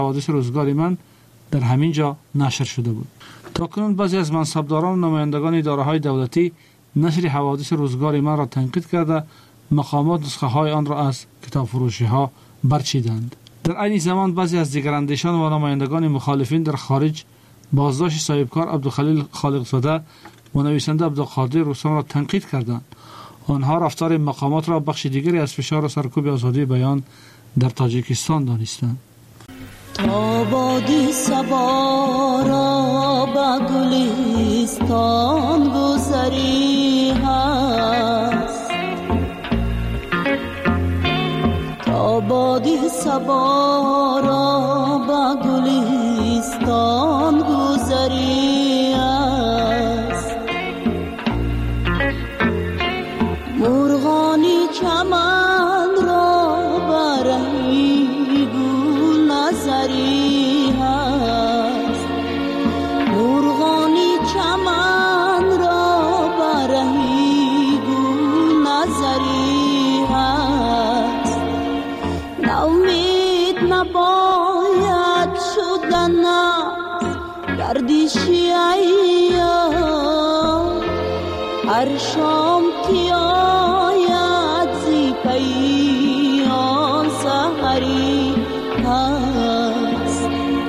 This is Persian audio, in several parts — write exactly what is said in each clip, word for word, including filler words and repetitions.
حوادث روزگار من در همین جا نشر شده بود. تاکنون بعضی از منصبداران و نمایندگان اداره‌های دولتی نشر حوادث روزگار من را تنقید کرده مقامات نسخه های آن را از کتاب فروشی ها برچیدند. در عین زمان بعضی از دیگر اندیشان و نمایندگان مخالفین در خارج بازداشت صاحبکار عبدالخلیل خالقزاده و نویسنده عبدالقادر رستم را تنقید کردند. آنها رفتار مقامات را بخش دیگری از فشار و سرکوب آزادی بیان در تاجیکستان دانستند. تا بادی صبا را به گلستان گذری هست، تا بادی صبا را به گلستان گذری هست، مرغانی چمن را برهی گل نظری هست، مرغانی چمن را برهی گل نظری هست، ناامید نباید شدن گردشی ایام، هر شام که آید زی پیام سحری هست.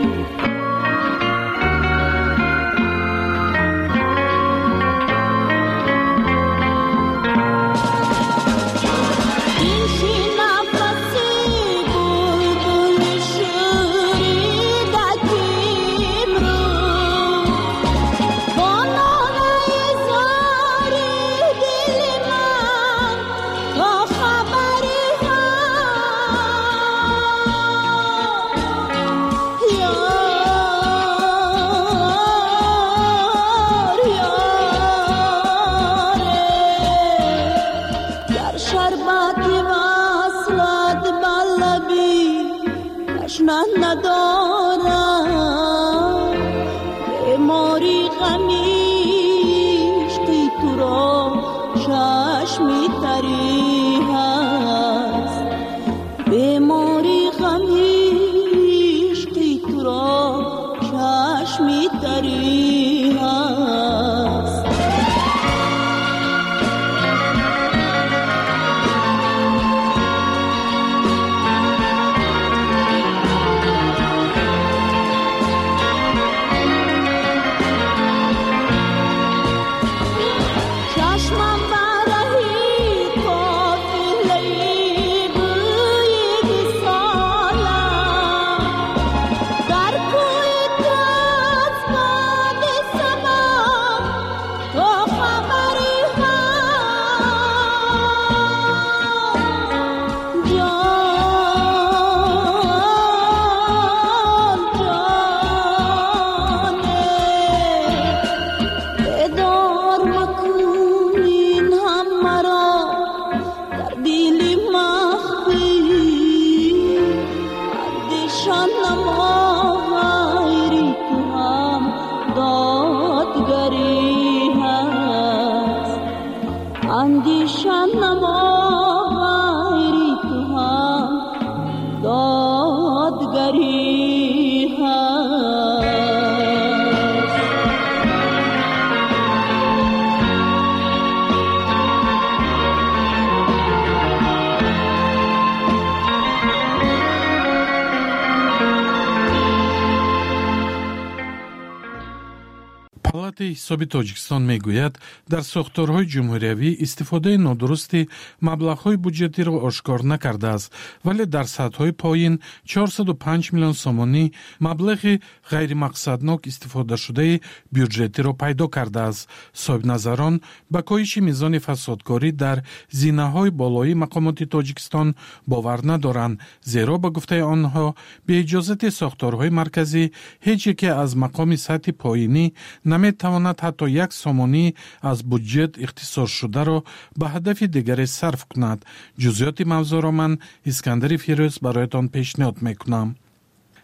حسابی تاجیکستان میگوید در ساختارهای جمهوریوی استفاده نادرستی مبلغ‌های بودجتی را آشکار نکرده است، ولی در سطح‌های پایین چهارصد و پنج میلیون سومانی مبلغ غیر مقصدناک استفاده شده بودجتی را پیدا کرده است. صاحب نظران به کاهش میزان فسادکاری در زینه‌های بالایی مقامات تاجیکستان باور ندارند، زیرا به گفته آنها به اجازه ساختارهای مرکزی هیچ یک از مقام سطح پایینی نمی‌تواند حتی یک سومانی از بودجت اختصاص شده را به هدف دیگری صرف کند. جزئیات موضوع را من اسکندر فیروز برایتان پیشنهاد میکنم.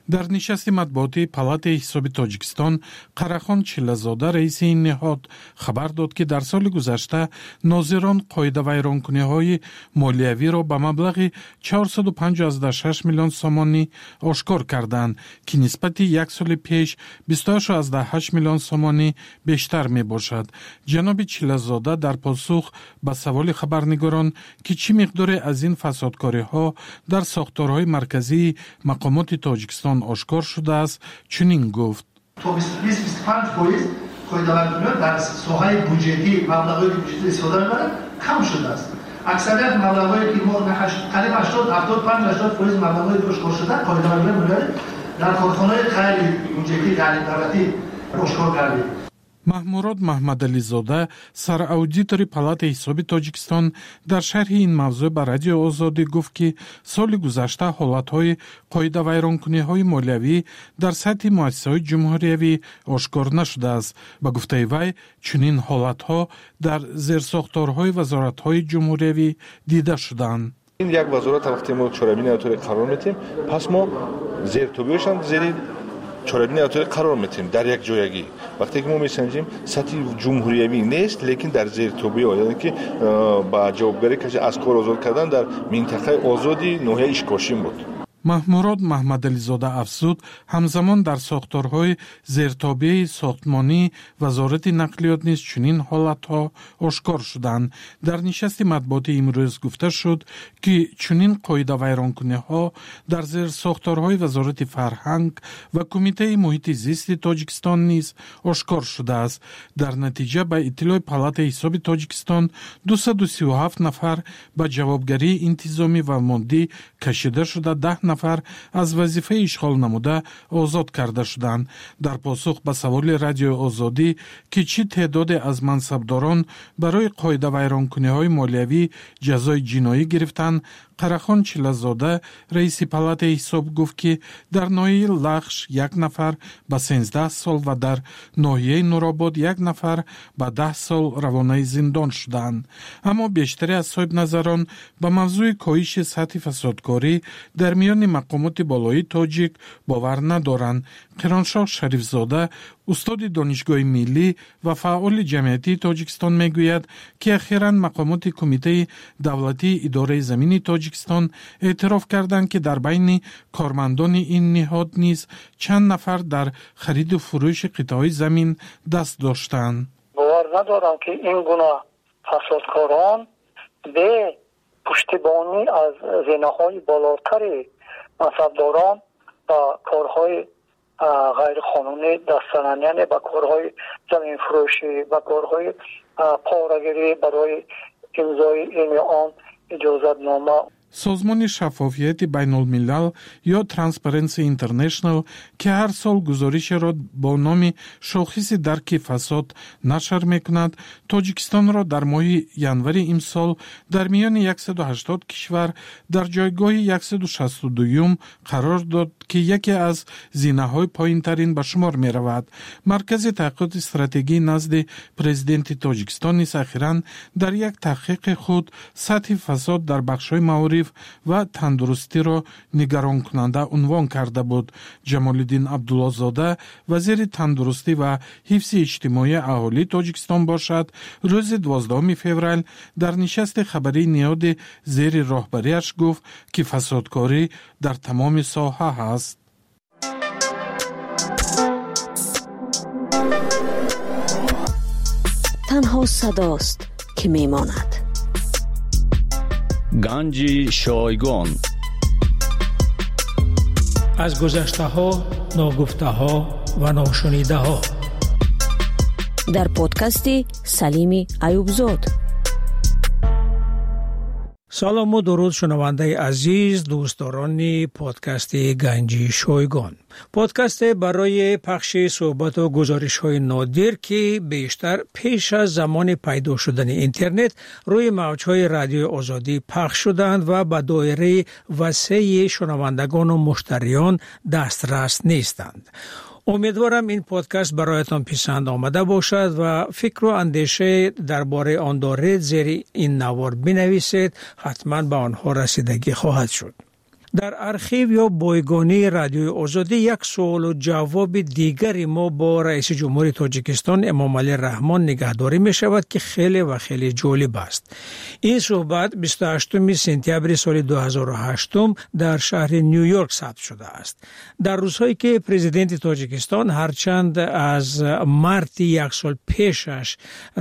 дар нишасти матбуоти палатаи ҳисоби Тоҷикистон Қарахон Чилазода раиси ин ниҳод хабар дод, ки дар соли гузашта нозирон қоидавайронкуниҳои молиявиро ба маблағи чорсаду панҷоҳ шаш миллион сомонӣ ошкор карданд, ки нисбати як соли пеш бисту ҳашт ҳашт миллион сомонӣ бештар мебошад. ҷаноби Чилазода дар посух ба саволи хабарнигорон, ки чӣ миқдоре аз ин фасодкориҳо дар сохторҳои марказии мақомоти Тоҷикистон ошкор шудааст, чунин гуфт: بیست بیست و پنج فایز قاعده‌بندی‌ها در ساحه بودجتی مبلغی که بودجتی استفاده می‌برند کم شده است. اکثریت مبلغایی که ما قریب هشتاد هفتاد و پنج هشتاد فایز مبلغی اشکار شده قاعده‌بندی می‌برند در کارخانه‌های غیر بودجتی غیر دولتی اشکار گردید. Маҳмурод Маҳмадализода, сараудитори палатаи ҳисоби Тоҷикистон, дар шарҳи ин мавзӯъ ба Радио Озодӣ гуфт, ки соли гузашта ҳолатҳои қоидавайронкуниҳои молиявӣ дар сатҳи муассисаҳои ҷумҳуриявӣ ошкор нашудааст. Ба гуфтаи вай, чунин ҳолатҳо дар зерсохторҳои вазоратҳои ҷумҳуриявӣ дида шуданд. این یک وزارت وقتی ما چاره‌بینی اتوری قرار میتیم، پس ما زیرتوبیشان زیر چاره‌بینی اتوری قرار میتیم در یک جایگی. وقتی که ما میسنجیم سطح جمهوریوی نیست، لیکن در زیرتوبی ها، یعنی که با جوابگری کسی از کار آزاد کردن در منطقه آزادی ناحیه اشکاشین بود. маҳмурод Маҳмадализода афзуд, ҳамзамон дар сохторҳои зертобии сохтмонии вазорати нақлиёт низ чунин ҳолатҳо ошкор шуданд. Дар нишасти матбуоти имрӯз гуфта шуд, ки чунин қоидавайронкуниҳо дар зерсохторҳои вазорати фарҳанг ва кумитаи муҳити зисти Тоҷикистон низ ошкор шудааст. Дар натиҷа ба иттилои палатаи ҳисоби Тоҷикистон дусаду сию ҳафт нафар ба ҷавобгарии интизомӣ ва мондӣ кашида шуда, даҳ нафар аз вазифаи ишғол намуда озод карда шуданд. Дар посух ба саволи Радио Озодӣ, ки чӣ теъдоде аз мансабдорон барои қоидавайронкуниҳои молиявӣ ҷазои ҷиноӣ гирифтанд, Қарахон Чилазода, раиси палатаи ҳисоб гуфт, ки дар ноҳияи Лахш як нафар ба сенздаҳ сол ва дар ноҳияи Нуробод як нафар ба даҳ сол равонаи зиндон шуданд. Аммо бештари аз соҳибназарон ба мавзӯи коҳиши сатҳи фасодкорӣ дар миёни мақомоти болоии тоҷик бовар надоранд. Қироншоҳ Шарифзода, устоди донишгоҳи миллӣ ва фаъоли ҷамъиятии Тоҷикистон мегӯяд, ки ахиран мақомоти кумитаи давлатии идораи замини Тоҷикистон эътироф карданд, ки дар байни кормандони ин ниҳод низ чанд нафар дар хариду фурӯши қитъаҳои замин даст доштанд. бовар надорам, ки ин гуна фасодкорон бе пуштибонӣ аз зинаҳои болотари мансабдорон ба корҳои ғайриқонунӣ дастзананд, яъне ба корҳои заминфурӯшӣ, ба корҳои порагирӣ барои имзои ини он иҷозатнома. созмони шаффофияти байнулмилал ё Transparency International, ки ҳар сол гузоришеро бо номи шохиси дарки фасод нашр мекунад, Тоҷикистонро дар моҳи январи имсол дар миёни яксаду ҳаштод кишвар дар ҷойгоҳи яксаду шасту дуюм қарор дод, ки яке аз зинаҳои поинтарин ба шумор меравад. Маркази таҳқиқоти стратегӣ назди президенти Тоҷикистон низ ахиран дар як таҳқиқи худ сатҳи фасод дар бахшҳои маориф ва тандурустиро нигаронкунанда унвон карда буд. Ҷамолиддин Абдуллозода, вазири тандурустӣ ва ҳифзи иҷтимоии аҳолии Тоҷикистон бошад, рӯзи дувоздаҳуми феврал дар нишасти хабарии ниҳоди зери роҳбариаш гуфт, ки фасодкорӣ дар тамоми соҳа ҳаст. танҳо садост ки мемонад. ганҷи шойгон аз гузаштаҳо, ногуфтаҳо ва ношунидаҳо. дар подкасти Салими Аюбзод. салому дуруд шунавандаи азиз, дӯстдорони подкасти ганҷи шойгон. подкасте барои пахши суҳбату гузоришҳои нодир, ки бештар пеш аз замони пайдо шудани интернет рӯи мавҷҳои радиои озодӣ пахш шуданд ва ба доираи васеъи шунавандагону муштариён дастрас нестанд. امیدوارم این پادکست برایتان پسند آمده باشد و فکر و اندیشه درباره آن دارید، زیر این نوار بنویسید، حتما به آنها رسیدگی خواهد شد. در ارخیو یا بایگانی رادیو آزادی یک سوال و جواب دیگری ما با رئیس جمهوری تاجیکستان امام علی رحمان نگهداری می شود که خیلی و خیلی جالب است. این صحبت بیست و هشتم سپتامبر سال دو هزار و هشت در شهر نیویورک ثبت شده است. در روزهایی که پرزیدنت تاجیکستان هرچند از مارت یک سال پیشش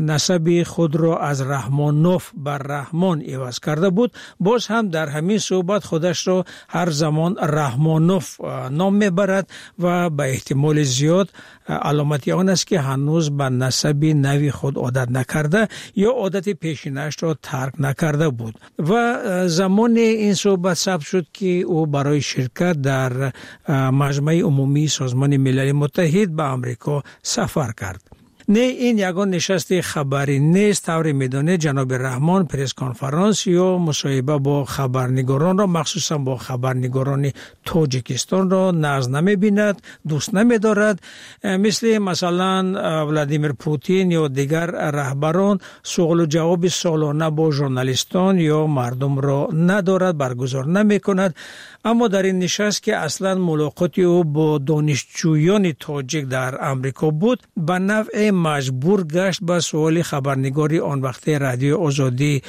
نسب خود را از رحمانوف بر رحمان عوض کرده بود، باز هم در همین صحبت خودش را هر زمان رحمانوف نام میبرد و به احتمال زیاد علامتی آن است که هنوز به نسب نوی خود عادت نکرده یا عادت پیشینش را ترک نکرده بود و زمان این صحبت ثبت شد که او برای شرکت در مجمع عمومی سازمان ملل متحد به آمریکا سفر کرد. نه این یگان نشست خبری نیست. طوری میدانه جناب رحمان پرس کنفرانس یا مصاحبه با خبرنگاران را مخصوصا با خبرنگاران تاجیکستان را ناز نمی بیند، دوست نمی دارد. مثل مثلا ولادیمیر پوتین یا دیگر رهبران سوال و جواب سالانه با ژورنالیستان یا مردم را ندارد، برگزار نمی کند. اما در این نشست که اصلا ملاقاتی او با دانشجویان تاجیک در امریکا بود، به نوع مجبور گشت به سوال خبرنگاری آن وقت رادیو آزادی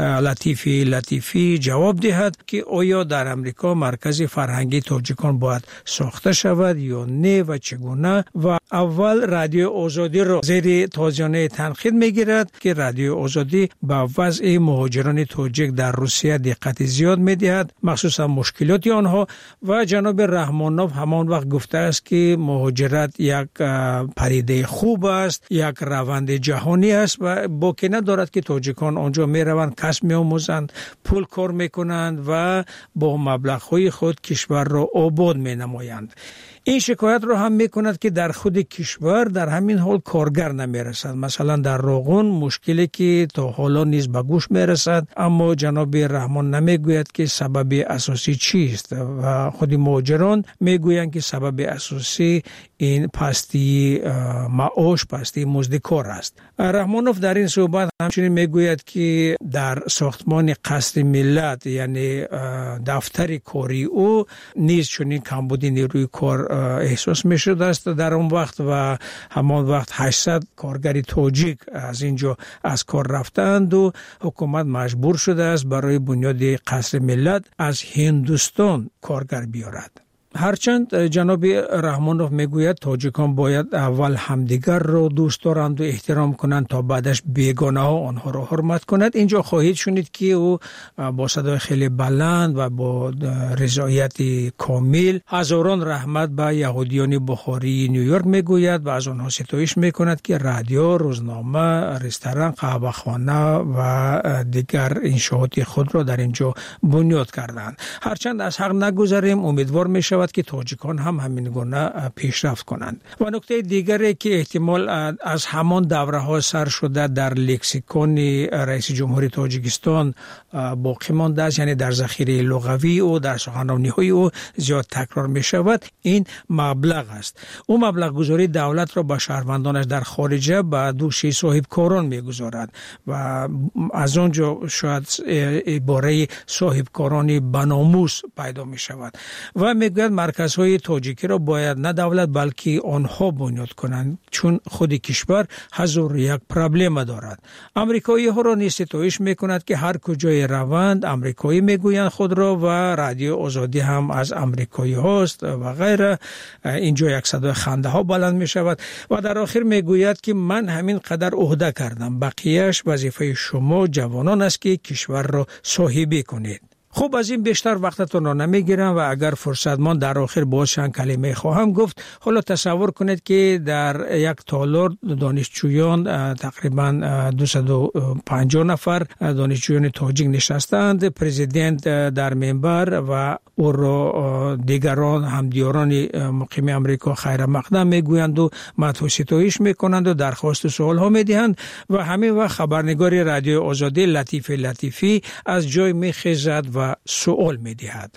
لطیفی لطیفی جواب دهد که آیا در امریکا مرکز فرهنگی تاجیکان باید ساخته شود یا نه و چگونه. و اول رادیو آزادی را زیر تازیانه تنقید میگیرد که رادیو آزادی به وضع مهاجران تاجیک در روسیه دقت زیاد میدهد، مخصوصا مشکلات آنها. و جناب رحمانوف همان وقت گفته است که مهاجرت یک پدیده خوب است، یک روند جهانی است و باکی ندارد که تاجیکان آنجا می روند، کسب می آموزند، پول کار می کنند و با مبلغ‌های خود کشور را آباد می نمایند. این شکایت را هم می کند که در خود کشور در همین حال کارگر نمی رسد. مثلا در راغون مشکلی که تا حالا نیز به گوش می رسد، اما جناب رحمان نمی گوید که سبب اساسی چیست و خود مهاجران می گویند که سبب اساسی این پستی معاش، پستی مزد کار است. رحمانوف در این صحبت همچنین می گوید که در ساختمان قصر ملت یعنی دفتر کاری او نیز چنین کمبود نیروی کار احساس می شده است در اون وقت و همان وقت هشتصد کارگر تاجیک از اینجا از کار رفتند و حکومت مجبور شده است برای بنیاد قصر ملت از هندوستان کارگر بیارد. هرچند جناب رحمانوف میگوید تاجیکان باید اول همدیگر را دوست دارند و احترام کنند تا بعدش بیگانه ها آنها را حرمت کند. اینجا خواهید شنید که او با صدای خیلی بلند و با رضایت کامل هزاران رحمت به یهودیان بخاری نیویورک میگوید و از آنها ستایش میکند که رادیو، روزنامه، رستوران، قهوه‌خانه و دیگر انشاءات خود را در اینجا بنیاد کردند. هرچند از حق نگذریم، امیدوار میشود که تاجیکان هم همین گونه پیشرفت کنند. و نکته دیگری که احتمال از همان دوره ها سر شده در لکسیکون رئیس جمهوری تاجیکستان باقی مانده است، یعنی در ذخیره لغوی او، در سخنرانی های او زیاد تکرار می شود، این مبلغ است. او مبلغ گذاری دولت را به شهروندانش در خارجه به دوش صاحب کاران می گذارد و از آنجا شاید عباره صاحب کارانی بناموس پیدا می شود و می گوید مرکزهای تاجیکی را باید نه دولت بلکه آنها بنیاد کنند، چون خود کشور هزار یک پرابلم دارد. امریکایی ها را نیز ستایش میکند که هر کجای روند امریکایی میگویند خود را و رادیو آزادی هم از امریکایی هاست و غیره. اینجا یک صدای خنده ها بلند می شود و در آخر میگوید که من همین قدر عهده کردم، بقیهش وظیفه شما جوانان است که کشور را صاحبی کنید. خوب، از این بیشتر وقتتون را نمیگیرم و اگر فرصت من در آخر باز چند کلمه خواهم گفت. حالا تصور کنید که در یک تالار دانشجویان تقریبا دویست و پنجاه نفر دانشجویان تاجیک نشستند، پرزیدنت در منبر و او را دیگران همدیاران مقیم امریکا خیر مقدم میگویند و مدح و ستایش میکنند و درخواست و سوال ها میدهند و همین وقت خبرنگار رادیو آزادی لطیفی لطیفی از جای میخیزد و سوال میدهد.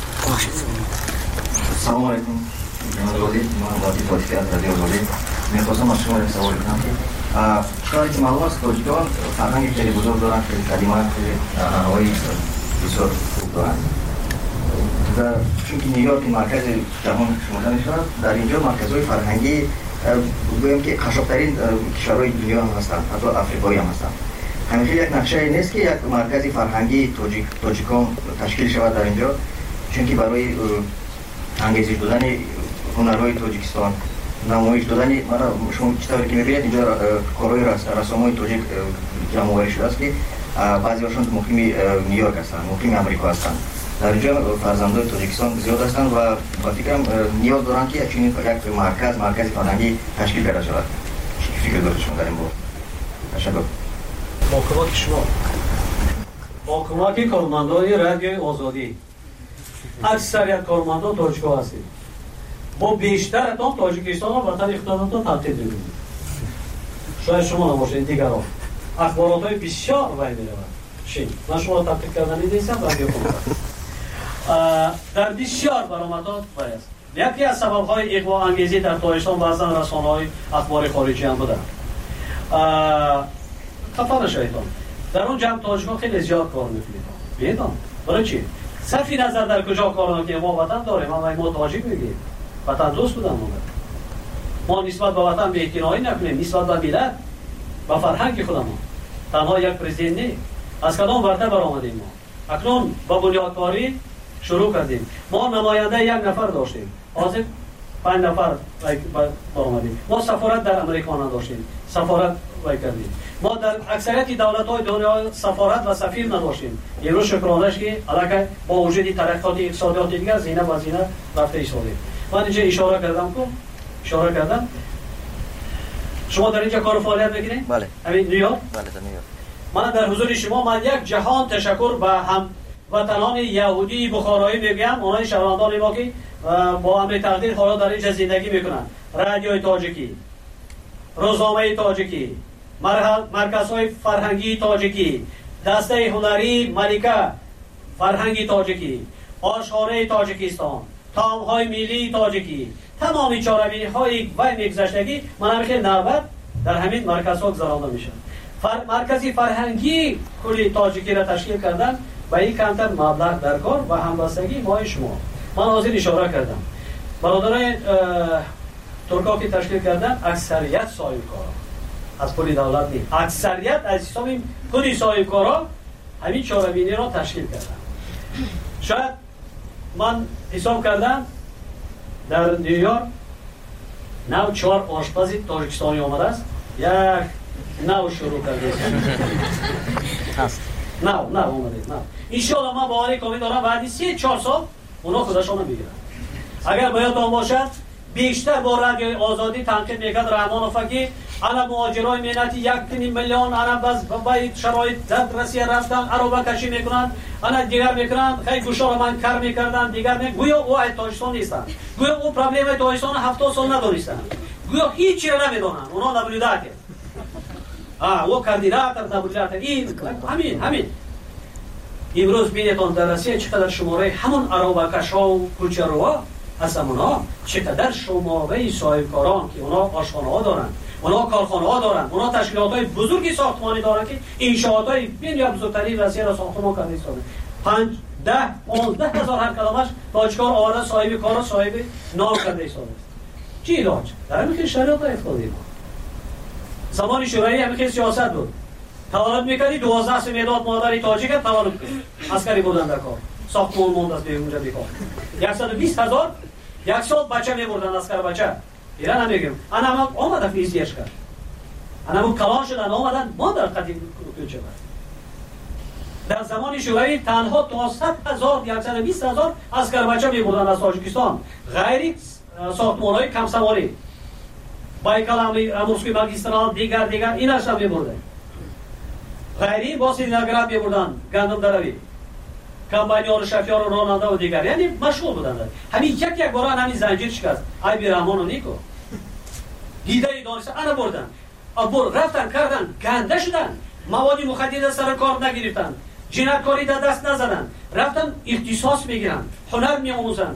سلام علیکم جناب وزیر، من وزیر تاجیکی از رادیو آزادی میخواستم از شما یک سوال کنم که شاید که معلوم است تاجیکان فرهنگ خیلی بزرگ دارند، خیلی قدیما، خیلی آنهایی بسیار خوب دارند چون نیویورک مرکز جهان شمرده میشود، در اینجا مرکزهای فرهنگی بگویم که قشنگترین کشورهای دنیا هم هستند، حتی آفریقایی هم هستند. همیشه یک نقشه نیست که یک مرکز فرهنگی تاجیک تاجیکان تشکیل شود در اینجا، چون که برای انگیزش دادن هنرهای تاجیکستان، نمایش دادن، مرا شما چطوری که می‌بینید اینجا کارهای رسامای تاجیک جمع آوری شده است که بعضی‌هاشون مقیم نیویورک هستند، مقیم آمریکا هستند. در اینجا فرزندان تاجیکستان زیاد هستند و با فکرم نیاز دارند که چنین یک مرکز مرکز فرهنگی تشکیل پیدا شود. چی فکر دارید شما در این باره؟ تشکر. با کمک شما، با کمک کارمندان رادیوی آزادی، اکثریت کارمندان تاجیک‌ها هستید. با بیشترتان تاجیکستان و وطن خودتان تبدیل می‌کنید. شاید شما نباشید، دیگران اخبارات‌های بسیار وای می‌رود. چی؟ من شما را تبدیل کردن نیستم، رادیو کنم. در بسیار برآمدات وای است. یکی از سبب‌های اغوا انگیزی در تاجیکستان بعضاً رسانه‌های اخبار خارجی هم بودند. خفا نشویدان. در اون جمع تاجیک‌ها خیلی زیاد کار می‌کنید. بیایید. برای چی؟ صرفی نظر در کجا کار نکنیم، ما وطن داریم، ما ما تاجیک میگیم. وطن دوست بودن ما. ما نسبت به وطن بی‌اعتنایی نکنیم، نسبت به ملت و فرهنگ خودمون. تنها یک پرزیدنت نه. از کدام ورده برآمدیم ما. اکنون با بنیادکاری شروع کردیم. ما نماینده یک نفر داشتیم. حاضر پنج نفر برآمدیم. ما سفارت در امریکا نداشتیم. سفارت وای کردیم. ما در اکثریت دولت‌های دنیا سفارت و سفیر نداشتیم. امروز شکرانش که علاقه با وجود ترقیات اقتصادی دیگر زینه و زینه رفته ایستاده. من اینجا اشاره کردم که اشاره کردم شما در اینجا کار فعالیت می‌کنید؟ بله. همین نیویورک؟ بله در نیویورک. من در حضور شما من یک جهان تشکر به هم وطنان یهودی بخارایی میگم، اونای شهروندان ما که با امر تقدیر حالا در اینجا زندگی میکنن. رادیوی تاجیکی، روزنامه تاجیکی، مرکزهای فرهنگی تاجیکی، دسته هنری ملکه فرهنگی تاجیکی، آشخانه تاجیکستان، تامهای ملی تاجیکی، تمامی چاره‌بینی‌های و میگذشتگی من هم خیلی نوبت در همین مرکزها گذرانده میشن. فر... مرکزی فرهنگی کلی تاجیکی را تشکیل کردن و این کمتر مبلغ در کار و همبستگی ما شما. من حاضر اشاره کردم برادران ترکا که تشکیل کردن اکثریت صاحب کارا از پول دولت نیست، اکثریت از حساب خود صاحب کارا همین چاره‌بینی را تشکیل کردن. شاید من حساب کردم در نیویورک نو چهار آشپز تاجیکستانی آمده است، یک نو شروع کرده است. نو نو آمده نو. انشاءالله من باوری کامل دارم بعد سه چهار سال اونا خودشون میگیرن. اگر باید آن باشد بیشتر با رادیوی آزادی تنقید میکرد رحمان فقیه انا مهاجرای ملتی یک تنی میلیون انا باز باید شرایط در روسیه رفتن عربا کشی میکنن انا دیگر میکنن خیلی گوشا رو من کار میکردن دیگر می گویا او ای تاجیکستان نیستن، گویا او پرابلم تاجیکستان هفتاد سال ندونستن، گویا هیچ چیز نمیدونن، اونا نبودات آ او کاندیدات نبودات این همین همین امروز بینیتون در روسیه چقدر شماره همون عربا کشا و کوچروا هستمونا چقدر شماره صاحبکاران که اونا آشخانه ها دارن، اونا کارخانه ها دارن، اونا تشکیلات های بزرگی ساختمانی دارن که انشاءات های بین یا بزرگترین روسیه را ساختمان کرده ایستاده. پنج ده پانزده هزار هر کلمش تاجیکار آورده صاحب کار صاحب نام کرده ایستاده. چی علاج؟ در همین شرایط افتاده ما. زمان شورایی همین سیاست بود. تولد میکردی دوازده سه مداد مادری تاجیک تولد کرد. عسکری بودن در کار. ساختمان موند از اونجا بیکار. صد و بیست هزار یک سال بچه میبردن عسکر بچه. ایران نمیگم. انا هم آمده فیزیش کرد. انا هم کلان شدن آمدن ما در قدیم کوچه بود. در زمان شورایی تنها تا صد هزار صد و بیست هزار عسکر بچه میبردن از تاجیکستان. غیر ساختمان‌های کم سواری. بایکال امروزکی ماگیسترال دیگر دیگر ایناش هم میبردن. غیری با سینگراد میبردن گندم دروی. کمپانی‌ها شفیار و راننده و دیگر یعنی مشغول بودن. همین یک یک بار همین زنجیر شکست. ای بی رحمان و نیکو. دیده ای دانسته انا بردن. ابر رفتن کردن گنده شدن. مواد مخدر سر کار نگرفتن. جنایتکاری در دست نزدن. رفتن اختصاص میگیرن. هنر میآموزن.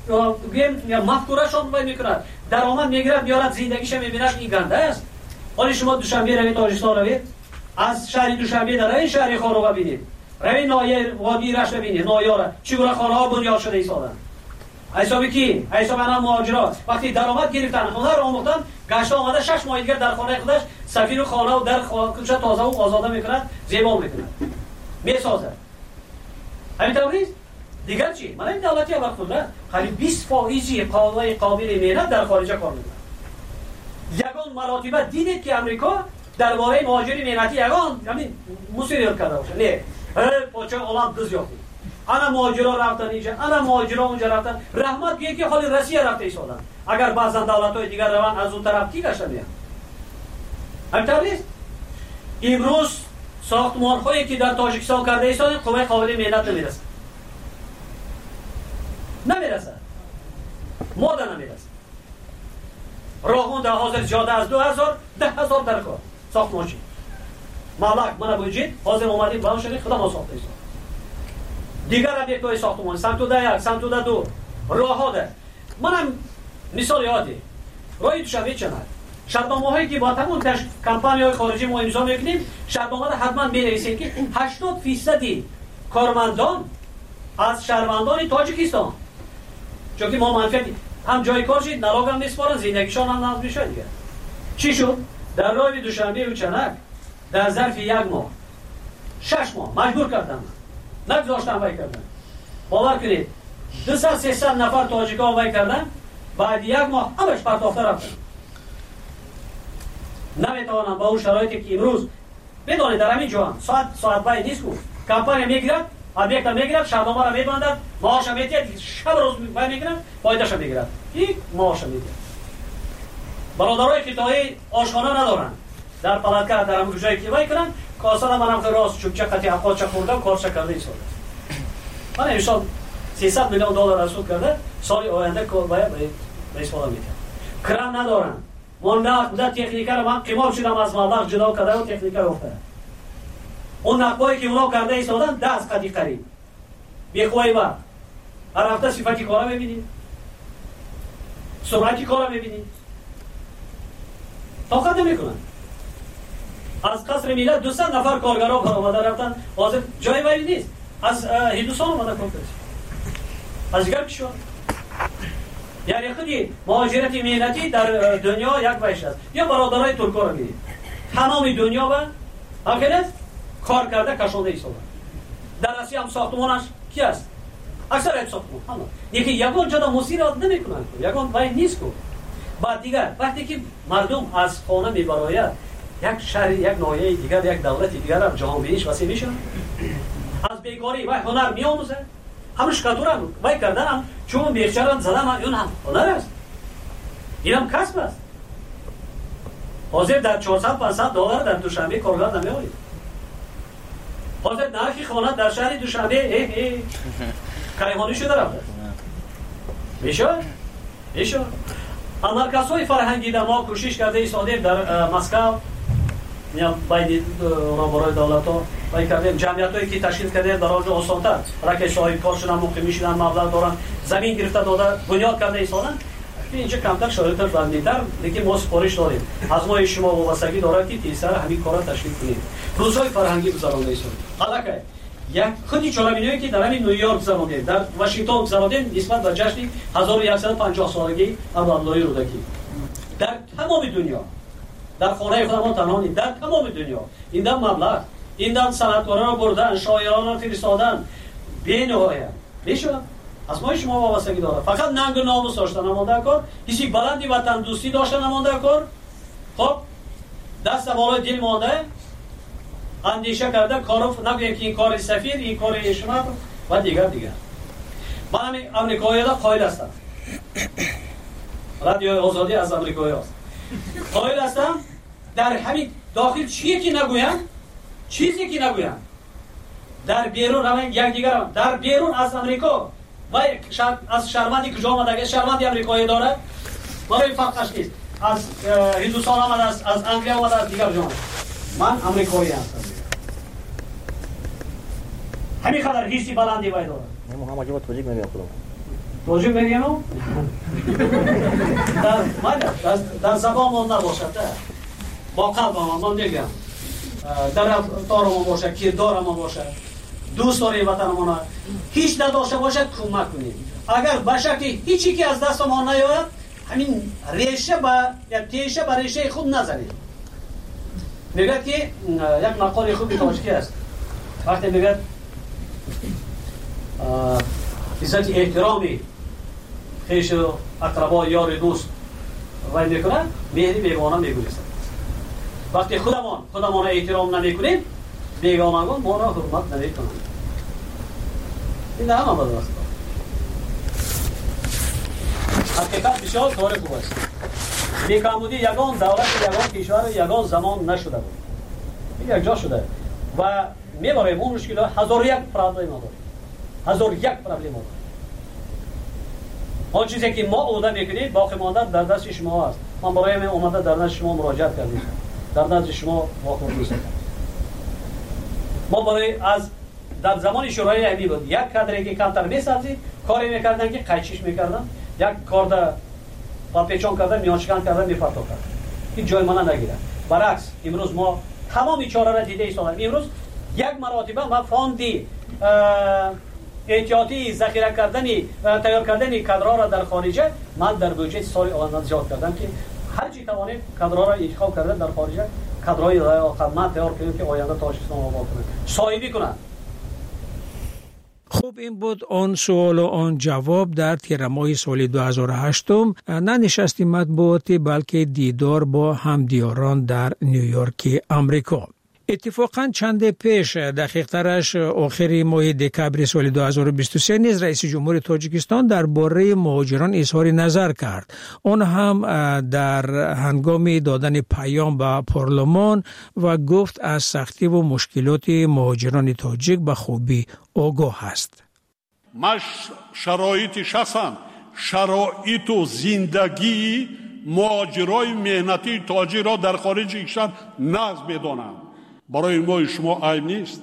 یا مفکوره‌شون وای میکنن. درآمد میگیرن میارن زندگیش میبینن این گنده است. ولی شما دوشنبه روی تاجیکستان روید از شهر دوشنبه در این شهر خارو ببینید. روی نایه وادی رشت ببینید نایاره چگونه خانه ها بنیاد شده ایستادن حساب کی حساب انا مهاجرات وقتی درآمد گرفتن هنر آموختن گشت آمده شش ماه دیگر در خانه خودش سفیر و خانه و در خودش تازه و آزاده میکند زیبا میکند میسازه همین طوریست دیگر چی من این دولتی وقت خود قریب بیست فائزی قانونی قابل مهنت در خارج کار میکنه یگان مراتبه دیدید که امریکا درباره مهاجری مهنتی یگان همین مصیریت کرده باشه نه پاچه اولاد دز یافتی انا مهاجرا رفتن اینجا انا مهاجرا اونجا رفتن رحمت بیه که حال روسیه رفته ایستادن اگر بعضا دولت‌های دیگر روان از اون طرف کی گشتن میان همینطور نیست امروز ساختمان‌هایی که در تاجیکستان کرده ایستادن قوه قابل مهنت نمیرسه نمیرسه ماده نمیرسه راهون در حاضر جاده از دو هزار ده هزار در کار ساختمانچی مالک من بوجید حاضر اومدیم بلند شدیم خدا ما ساخته ایستاد دیگر ابیکت‌های ساختمان سمتوده یک سمتوده دو راه ها ده منم مثال یادی راهی دوشنبه چند شرطنامه هایی که با تمام کمپانی های خارجی ما امضا میکنیم شرطنامه حتما بنویسید که هشتاد فیصدی کارمندان از شهروندان تاجیکستان چون که ما منفعتی هم جای کار شید نلاگ هم میسپارن زندگیشان هم نظم میشه دیگه چی شد در راه دوشنبه و چنک در ظرف یک ماه شش ماه مجبور کردم نگذاشتم وای کردن باور کنید دویست سیصد نفر تاجیکا وای کردن بعد یک ماه همش پرتافته رفتن نمیتوانم با اون شرایطی که امروز بدونید در همین جوان ساعت ساعت وای نیست کو کمپانی میگیرد ابیکت میگیرد شبنامه را میبندد معاش میدهد شب روز وای میگیرد فایدهش میگیرد این معاش میده برادرای که تای آشخانه ندارن در پلاتکا در همون جایی که وای کنن کاسه منم که راست چوبچه قطعی اقواچه خوردم کارچه کرده ایستاده من امسال سیصد میلیون دلار رسول کرده سال آینده کار باید به استفاده میکنم کرم ندارن من نه تکنیکه رو من قیمت شدم از مبلغ جدا کرده و تکنیکه رو افتاده اون نقبایی که اونا کرده ایستادن دست قدی قریب بیخواهی با هر هفته صفتی کارا ببینید سرعتی کارا ببینید طاقت نمیکنن از قصر ملت دویست نفر کارگرها برآمده رفتن حاضر جای ولی نیست از هندوستان اومده کار کرد از دیگر کشور یعنی خودی مهاجرت مهنتی در دنیا یک وجه است یا برادرای ترکا رو میدید تمام دنیا با همکنه کار کرده کشانده ایستاده در آسیا هم ساختمانش کی است اکثر یک ساختمان همه یکی یگان جدا مصیرات نمیکنن یگان وای نیست کو بعد دیگر وقتی که مردم از خانه میبراید یک شهر یک ناحیه دیگر یک دولت دیگر هم جهان بینیش وسیع میشه از بیکاری و هنر میآموزه همش کاتورا وای کردن چون بیچاره‌ام زدم اون هم هنر است اینم کسب است حاضر در چهارصد پانصد دلار در دوشنبه کارگر نمیارید حاضر نرخی خانه در شهر دوشنبه ای ای کیهانی شده رفته میشه میشه مرکزهای فرهنگی در ما کوشش کرده ایستادیم در مسکو یا باید اونا برای دولت ها باید کردیم جمعیت هایی که تشکیل کرده در آنجا آسانتر رکش صاحب کار شدن مقیمی شدن مبلغ دارن زمین گرفته داده بنیاد کرده ایستادن اینجا کمتر شرایط بندی‌تر لیکن ما سپارش داریم از ما شما وابستگی داره که تیسر همین کارا تشکیل کنید روزهای فرهنگی گذرانده ایستادیم الکه یک خودی چالمینایی که در همین نیویورک گذراندیم در واشنگتن گذراندیم نسبت به جشن هزار و صد و پنجاه سالگی عبدالله رودکی در تمام دنیا در خانه خودمان تنها نیست در تمام دنیا این دم مبلغ این دم صنعتکاران رو بردن شاعران رو فرستادن بی‌نهایت میشه از ما شما وابستگی داره فقط ننگ و ناموس داشتن نمانده کار کسی بلندی وطن دوستی داشتن نمانده کار خب دست بالای دل مانده اندیشه کرده کارو نگویم که این کار سفیر این کار اشمت و دیگر دیگر من همین امریکایی ها قایل هستم رادیو آزادی از امریکایی هست قایل هستم در همین داخل چیه که نگویم چیزی که نگویم در بیرون همین یک دیگر هم در بیرون از امریکا و از شهروندی کجا آمده شهروندی امریکایی داره برای فرقش نیست از هندوستان آمده است از انگلیس آمده از دیگر جامعه من امریکایی هستم همین خاطر حسی بلندی باید داره من هم اجازه توجیه میگم خودم توجیه میگم در من در زبان من نباشد با قلبم من میگم در رفتارم باشه کردارم باشه دوست داریم وطنمون، هیچ نداشته باشد کمک کنیم. اگر به شکل هیچی که از دست ما نیاید، همین ریشه با یا تیشه بر ریشه خود نزنید. میگه که یک مقاله خوبی تاجیکی است، وقتی میگه عزت احترامی خویش و اقربا یار دوست وای میکنن، مهری بیگانه میگویند. وقتی خودمان خودمان احترام نمیکنیم، بیگانگان ما را حرمت نمیکنند. این همه بد است. حقیقت بسیار کار خوب است. بیکامودی یگان دولت یگان کشور یگان زمان نشده بود. این یک جا شده و میبریم اون مشکل هزار یک پرابلم داریم. هزار یک پرابلم داریم. آن چیزی که ما اوده میکنیم باقی مانده در دست شما است. من برای من اومده در دست شما مراجعت کردیم. در دست شما واقع نیست. ما برای از در زمان شورای عمی بود یک کادری که کمتر میسازید کاری میکردن که قیچیش میکردن، یک کارد پاپیچون کردن میانشکن کردن میپرتو کردن. این جای من نگیره. برعکس امروز ما تمام چاره را دیده ایستادیم. امروز یک مراتبه ما فاندی احتیاطی ذخیره کردنی تیار کردنی کادرها را در خارجه من در بودجه سال آینده زیاد کردم که هر چی توانیم کادرها را انتخاب کردن در خارجه، کادرهای خدمت تیار کردیم که آینده تاجیکستان آباد کنند، صاحبی کنند. خب این بود آن سوال و آن جواب در تیر ماه سال دو هزار و هشت، نه نشستی مطبوعاتی بلکه دیدار با همدیاران در نیویورک امریکا. اتفاقا چند پیش دقیق ترش آخر ماه دکبر سال دو هزار و بیست و سه نیز رئیس جمهور تاجیکستان درباره مهاجران اظهار نظر کرد. آن هم در هنگام دادن پیام به پارلمان و گفت از سختی و مشکلات مهاجران تاجیک به خوبی آگاه است. مش شرایط شخصا شرایط و زندگی مهاجرای مهنتی تاجیک را در خارج کشور نقض بدانم. برای ما شما عیب نیست.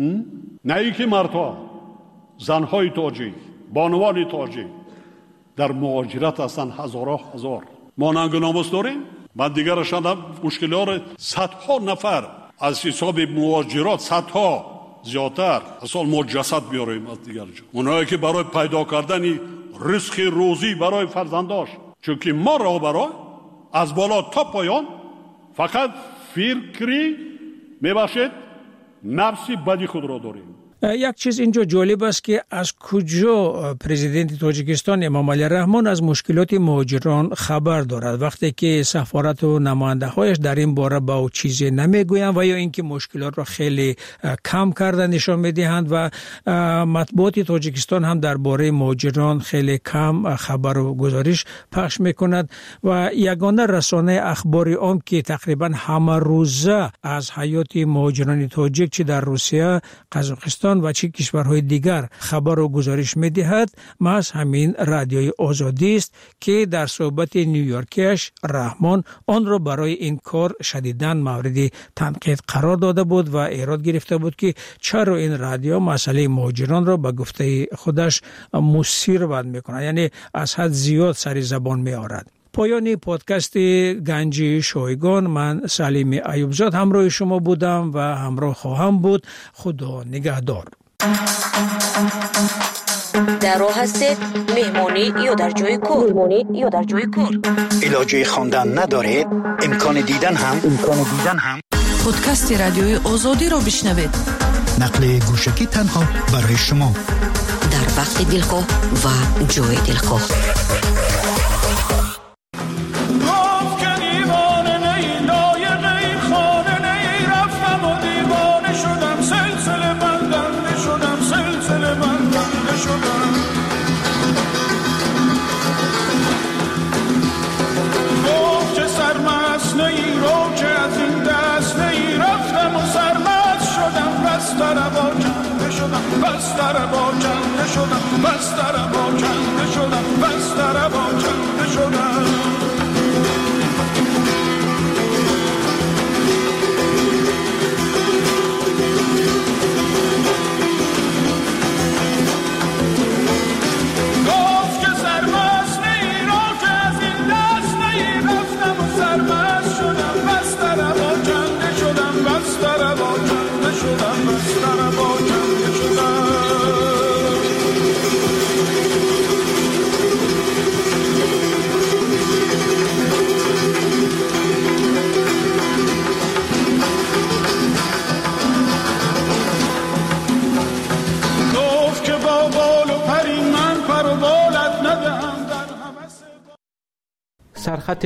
نه ای که مردها، زنهای تاجیک، بانوان تاجیک در مهاجرت هستند هزارها هزار. ما ننگ و ناموس داریم. من دیگر شدم مشکلات صدها نفر از حساب مهاجرات، صدها زیادتر اصلا ما جسد بیاریم از دیگر جا. اونایی که برای پیدا کردن رزق روزی برای فرزنداش، چون که ما را برای از بالا تا پایان فقط فکری میباشد نفسی بدی خود را داریم. یک چیز اینجا جالب است که از کجا پرزیدنت تاجیکستان امام علی رحمان از مشکلات مهاجران خبر دارد وقتی که سفارت و نماینده هایش در این باره با او چیزی نمیگویند و یا اینکه مشکلات را خیلی کم کرده نشان میدهند و مطبوعات تاجیکستان هم درباره مهاجران خیلی کم خبر و گزارش پخش میکند و یگانه رسانه اخبار عام که تقریبا همه روزه از حیات مهاجران تاجیک چه در روسیه، قزاقستان و چه کشورهای دیگر خبر و گزارش می‌دهد، محض همین رادیوی آزادی است که در صحبت نیویورکیش رحمان آن را برای این کار شدیداً مورد تنقید قرار داده بود و ایراد گرفته بود که چرا این رادیو مسئله مهاجران را به گفته خودش مثیر بند می‌کند، یعنی از حد زیاد سر زبان می‌آورد. پایان پادکست گنج شایگان، من سلیم ایوبزاد همراه شما بودم و همراه خواهم بود. خدا نگهدار. در راه هستید مهمانی یا در جای کار؟ مهمانی یا در جای کار؟ علاجه خواندن ندارید؟ امکان دیدن هم؟ امکان دیدن هم؟ پادکست رادیوی آزادی را بشنوید. نقل گوشکی تنها برای شما در وقت دلخواه و جای دلخواه. بستر با کنده شدم بستر با کنده